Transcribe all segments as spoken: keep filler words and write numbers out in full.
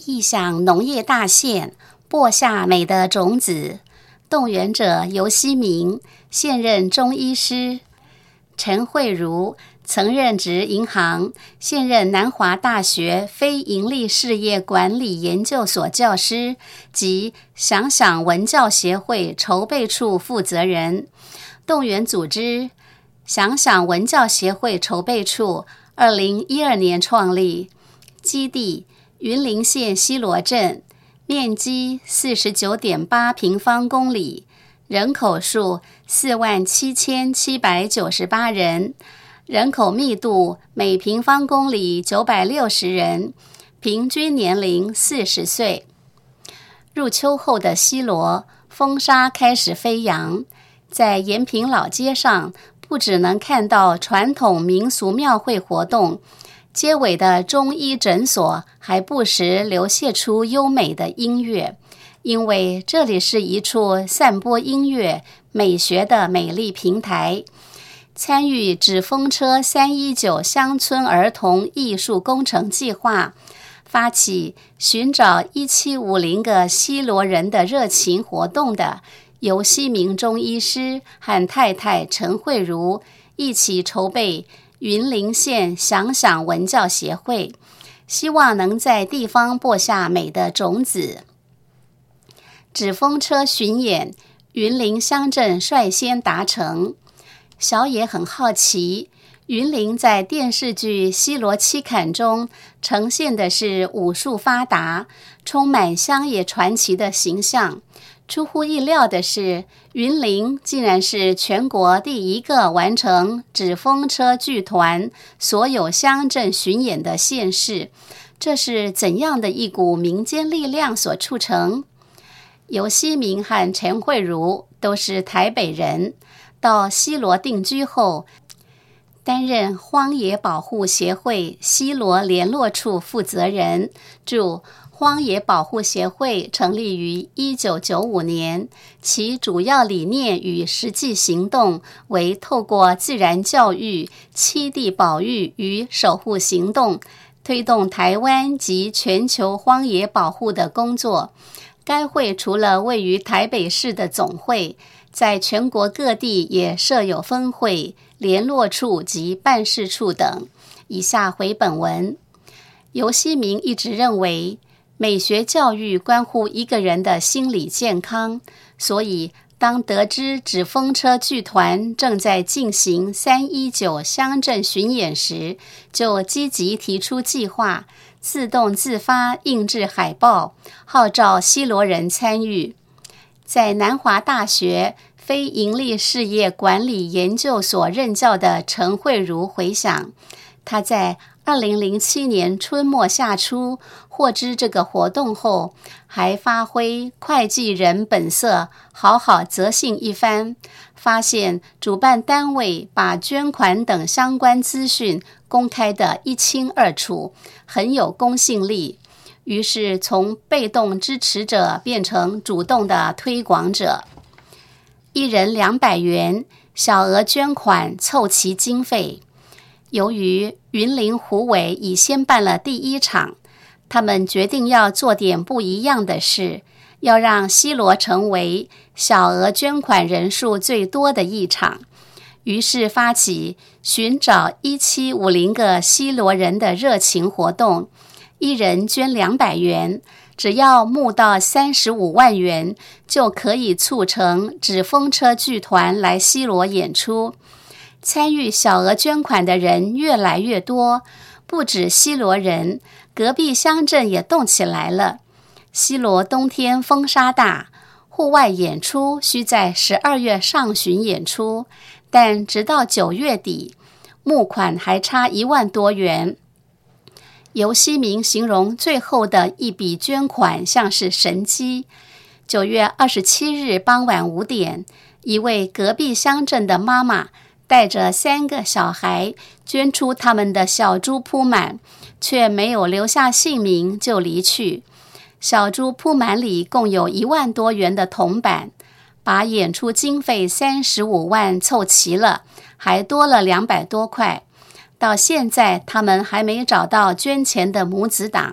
意象农业大县，播下美的种子。动员者游锡明，现任中医师；陈慧茹曾任职银行，现任南华大学非营利事业管理研究所教师及想想文教协会筹备处负责人。动员组织想想文教协会筹备处二零一二年创立，基地云林县西螺镇，面积四十九点八平方公里，人口数四万七千七百九十八人，人口密度每平方公里九百六十人，平均年龄四十岁。入秋后的西螺，风沙开始飞扬，在延平老街上，不只能看到传统民俗庙会活动，街尾的中医诊所还不时流泻出优美的音乐，因为这里是一处散播音乐美学的美丽平台。参与纸风车三一九乡村儿童艺术工程计划，发起寻找一七五零个西螺人的热情活动的游锡明中医师和太太陈慧茹一起筹备云林县想想文教协会，希望能在地方播下美的种子。纸风车巡演，云林乡镇率先达成。小野很好奇，云林在电视剧《西螺七砍》中呈现的是武术发达、充满乡野传奇的形象。出乎意料的是，云林竟然是全国第一个完成纸风车剧团所有乡镇巡演的县市，这是怎样的一股民间力量所促成？游锡明和陈慧茹都是台北人，到西螺定居后，担任荒野保护协会西螺联络处负责人。注：荒野保护协会成立于一九九五年，其主要理念与实际行动为透过自然教育、栖地保育与守护行动，推动台湾及全球荒野保护的工作。该会除了位于台北市的总会，在全国各地也设有分会、联络处及办事处等。以下回本文。游锡明一直认为，美学教育关乎一个人的心理健康，所以当得知纸风车剧团正在进行三一九乡镇巡演时，就积极提出计划，自动自发印制海报，号召西螺人参与。在南华大学非营利事业管理研究所任教的陈慧茹回想，她在二零零七年春末夏初获知这个活动后，还发挥会计人本色，好好择信一番，发现主办单位把捐款等相关资讯公开得一清二楚，很有公信力。于是从被动支持者变成主动的推广者。一人两百元，小额捐款凑齐经费。由于云林虎尾已先办了第一场，他们决定要做点不一样的事，要让西螺成为小额捐款人数最多的一场。于是发起寻找一七五零个西螺人的热情活动，一人捐两百元，只要募到三十五万元，就可以促成纸风车剧团来西螺演出。参与小额捐款的人越来越多，不止西螺人，隔壁乡镇也动起来了。西螺冬天风沙大，户外演出需在十二月上旬演出，但直到九月底，募款还差一万多元。游锡明形容最后的一笔捐款像是神迹。九月二十七日傍晚五点，一位隔壁乡镇的妈妈带着三个小孩捐出他们的小猪铺满，却没有留下姓名就离去。小猪铺满里共有一万多元的铜板，把演出经费三十五万凑齐了，还多了两百多块。到现在他们还没找到捐钱的母子党，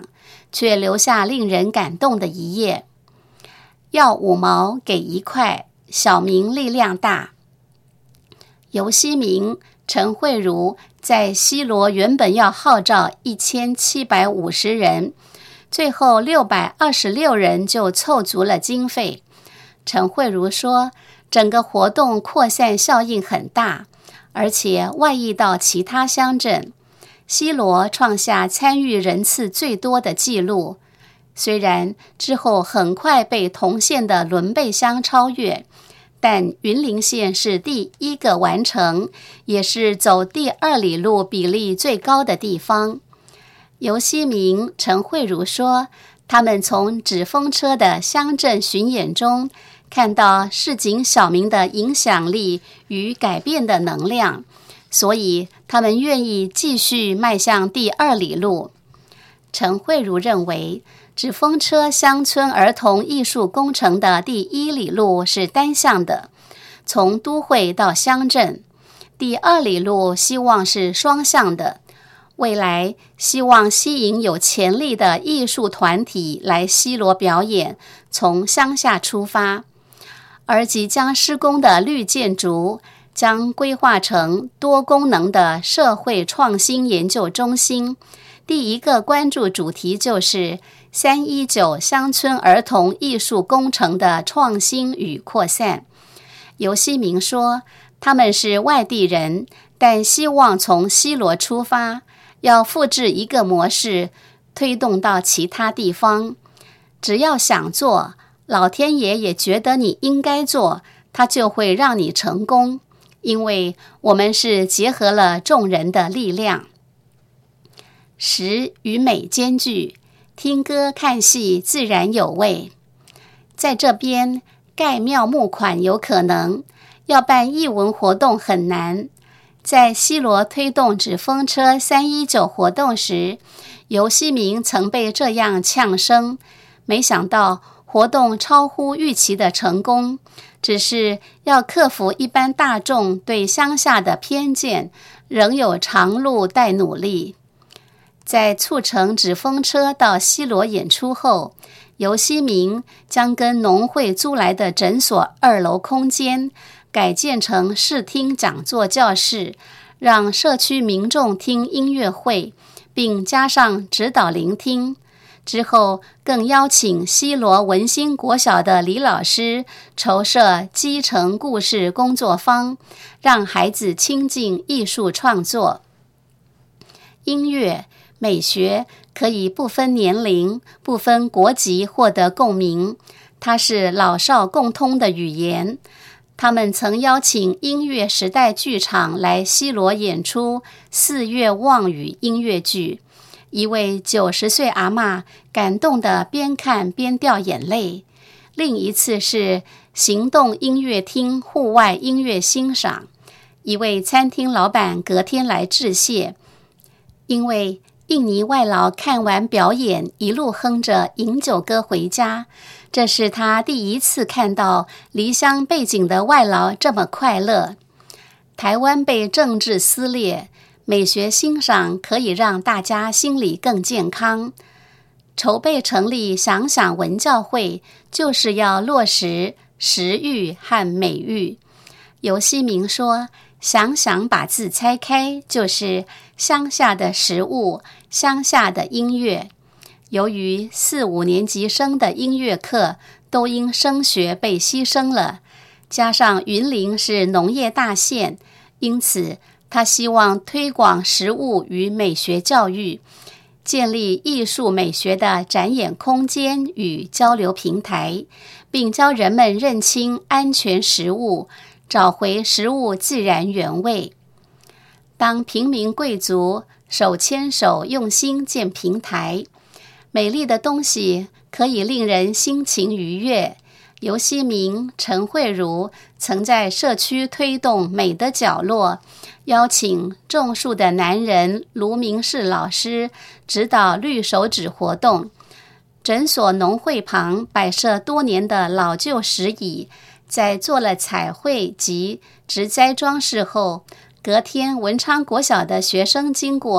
却留下令人感动的一页。要五毛给一块，小民力量大。游锡明、陈慧茹在西螺原本要号召一千七百五十人，最后六百二十六人就凑足了经费。陈慧茹说，整个活动扩散效应很大，而且外溢到其他乡镇。西螺创下参与人次最多的纪录，虽然之后很快被同县的伦贝乡超越，但云林县是第一个完成，也是走第二里路比例最高的地方。游锡明、陈慧茹说，他们从纸风车的乡镇巡演中看到市井小民的影响力与改变的能量，所以他们愿意继续迈向第二里路。陈慧茹认为，纸风车乡村儿童艺术工程的第一里路是单向的，从都会到乡镇；第二里路希望是双向的，未来希望吸引有潜力的艺术团体来西螺表演，从乡下出发。而即将施工的绿建筑将规划成多功能的社会创新研究中心，第一个关注主题就是三一九乡村儿童艺术工程的创新与扩散。游锡明说，他们是外地人，但希望从西螺出发，要复制一个模式，推动到其他地方。只要想做，老天爷也觉得你应该做，他就会让你成功，因为我们是结合了众人的力量。实与美兼具，听歌看戏自然有味。在这边盖庙募款有可能，要办艺文活动很难。在西螺推动纸风车三一九活动时，游锡明曾被这样呛声，没想到活动超乎预期的成功，只是要克服一般大众对乡下的偏见，仍有长路待努力。在促成纸风车到西螺演出后，游锡明将跟农会租来的诊所二楼空间改建成视听讲座教室，让社区民众听音乐会，并加上指导聆听。之后更邀请西螺文心国小的李老师筹设基层故事工作坊，让孩子亲近艺术创作。音乐美学可以不分年龄、不分国籍获得共鸣，它是老少共通的语言。他们曾邀请音乐时代剧场来西螺演出四月望雨音乐剧，一位九十岁阿嬷感动地边看边掉眼泪。另一次是行动音乐厅户外音乐欣赏，一位餐厅老板隔天来致谢，因为印尼外劳看完表演一路哼着饮酒歌回家，这是他第一次看到离乡背井的外劳这么快乐。台湾被政治撕裂，美学欣赏可以让大家心理更健康。筹备成立想想文教会，就是要落实食育和美育。游锡明说，想想把字拆开，就是乡下的食物，乡下的音乐。由于四五年级生的音乐课都因升学被牺牲了，加上云林是农业大县，因此他希望推广食物与美学教育，建立艺术美学的展演空间与交流平台，并教人们认清安全食物，找回食物自然原味。当平民贵族手牵手用心建平台，美丽的东西可以令人心情愉悦。游锡明、陈慧茹曾在社区推动美的角落，邀请种树的男人卢明士老师指导绿手指活动。诊所农会旁摆设多年的老旧石椅，在做了彩绘及植栽装饰后，隔天文昌国小的学生经过，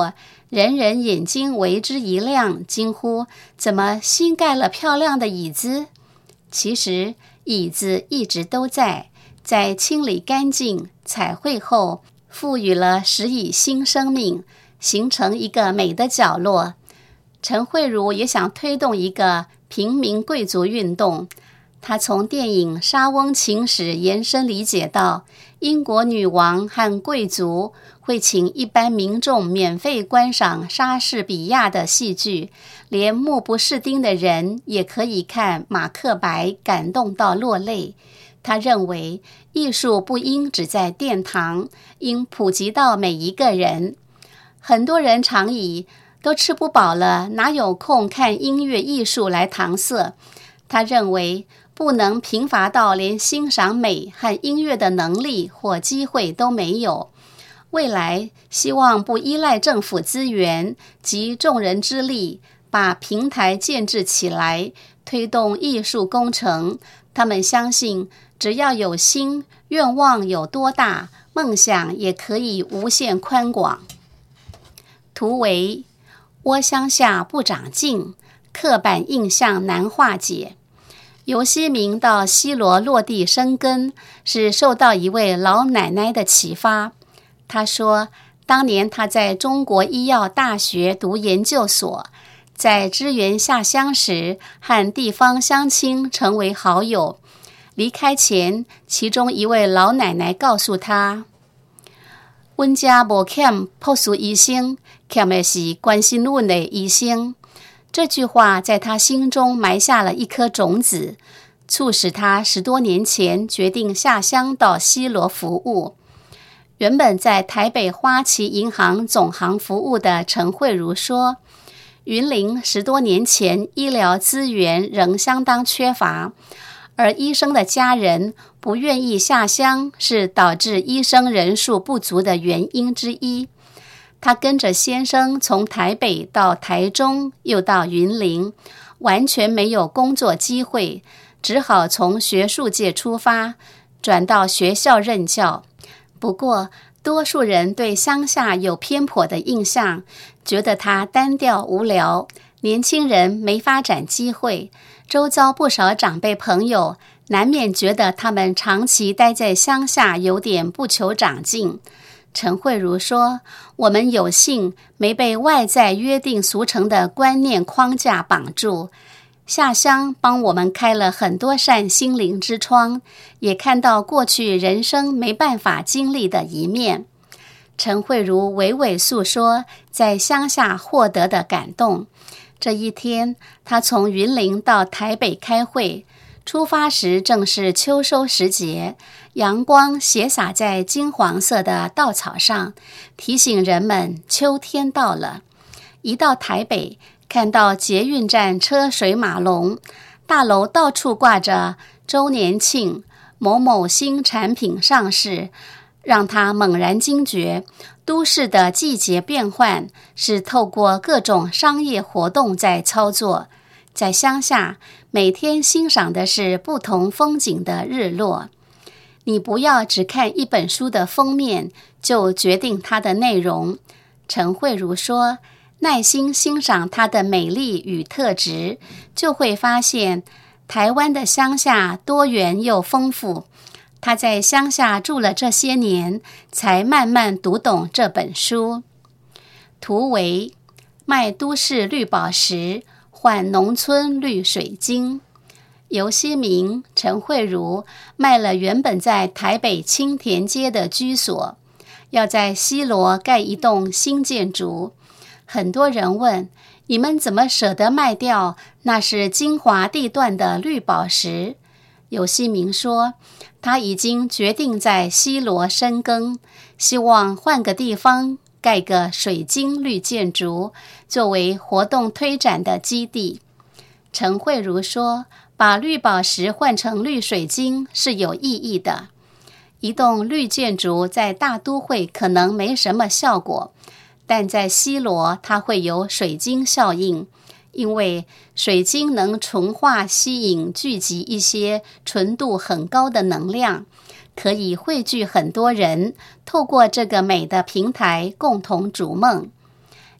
人人眼睛为之一亮，惊呼：怎么新盖了漂亮的椅子？其实椅子一直都在，在清理干净、彩绘后，赋予了石椅新生命，形成一个美的角落。陈慧茹也想推动一个平民贵族运动，她从电影《莎翁情史》延伸理解到，英国女王和贵族会请一般民众免费观赏莎士比亚的戏剧，连目不识丁的人也可以看马克白感动到落泪。他认为艺术不应只在殿堂，应普及到每一个人。很多人常以都吃不饱了，哪有空看音乐艺术来搪塞。他认为不能贫乏到连欣赏美和音乐的能力或机会都没有。未来希望不依赖政府资源及众人之力，把平台建制起来，推动艺术工程。他们相信，只要有心，愿望有多大，梦想也可以无限宽广。图为窝乡下不长进，刻板印象难化解。游锡明到西罗落地生根，是受到一位老奶奶的启发。她说，当年她在中国医药大学读研究所，在支援下乡时，和地方乡亲成为好友。离开前，其中一位老奶奶告诉她，阮家无欠朴素医生，欠的是关心阮的医生。这句话在他心中埋下了一颗种子，促使他十多年前决定下乡到西罗服务。原本在台北花旗银行总行服务的陈慧茹说，云林十多年前医疗资源仍相当缺乏，而医生的家人不愿意下乡是导致医生人数不足的原因之一。他跟着先生从台北到台中，又到云林，完全没有工作机会，只好从学术界出发，转到学校任教。不过，多数人对乡下有偏颇的印象，觉得他单调无聊，年轻人没发展机会。周遭不少长辈朋友难免觉得他们长期待在乡下有点不求长进。陈慧茹说，我们有幸没被外在约定俗成的观念框架绑住，下乡帮我们开了很多扇心灵之窗，也看到过去人生没办法经历的一面。陈慧茹娓娓诉说在乡下获得的感动。这一天，她从云林到台北开会，出发时正是秋收时节，阳光斜洒在金黄色的稻草上，提醒人们秋天到了。一到台北，看到捷运站车水马龙，大楼到处挂着周年庆、某某新产品上市，让他猛然惊觉，都市的季节变换是透过各种商业活动在操作。在乡下，每天欣赏的是不同风景的日落。你不要只看一本书的封面就决定它的内容。陈慧茹说，耐心欣赏它的美丽与特质，就会发现台湾的乡下多元又丰富。他在乡下住了这些年，才慢慢读懂这本书。图为卖都市绿宝石，换农村绿水晶。游锡明、陈慧茹卖了原本在台北青田街的居所，要在西螺盖一栋新建筑。很多人问，你们怎么舍得卖掉？那是精华地段的绿宝石。游锡明说，他已经决定在西螺深耕，希望换个地方盖个水晶绿建筑，作为活动推展的基地。陈慧茹说，把绿宝石换成绿水晶是有意义的。一栋绿建筑在大都会可能没什么效果，但在西螺它会有水晶效应，因为水晶能纯化吸引聚集一些纯度很高的能量，可以汇聚很多人，透过这个美的平台共同逐梦。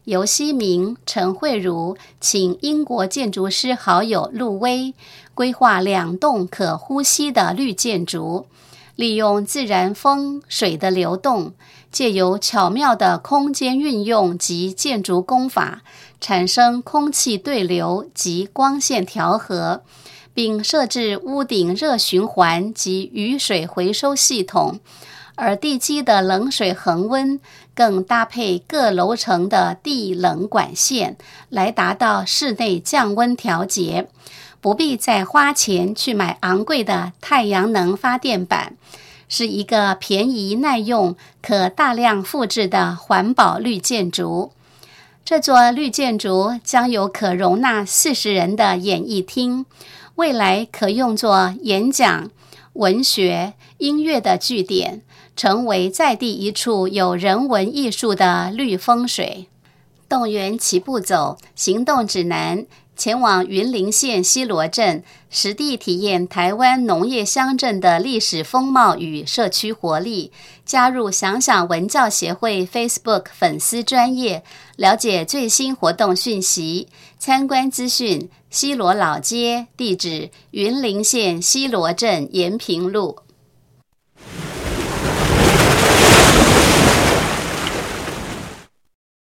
尤希明、陈慧茹请英国建筑师好友陆威规划两栋可呼吸的绿建筑，利用自然风水的流动，借由巧妙的空间运用及建筑工法，产生空气对流及光线调和，并设置屋顶热循环及雨水回收系统，而地基的冷水恒温更搭配各楼层的地冷管线，来达到室内降温调节，不必再花钱去买昂贵的太阳能发电板，是一个便宜耐用、可大量复制的环保绿建筑。这座绿建筑将有可容纳四十人的演艺厅，未来可用作演讲、文学、音乐的据点，成为在地一处有人文艺术的绿风水。动员齐步走行动指南，前往云林县西螺镇，实地体验台湾农业乡镇的历史风貌与社区活力。加入想想文教协会 Facebook 粉丝专页，了解最新活动讯息。参观资讯：西螺老街，地址云林县西螺镇延平路。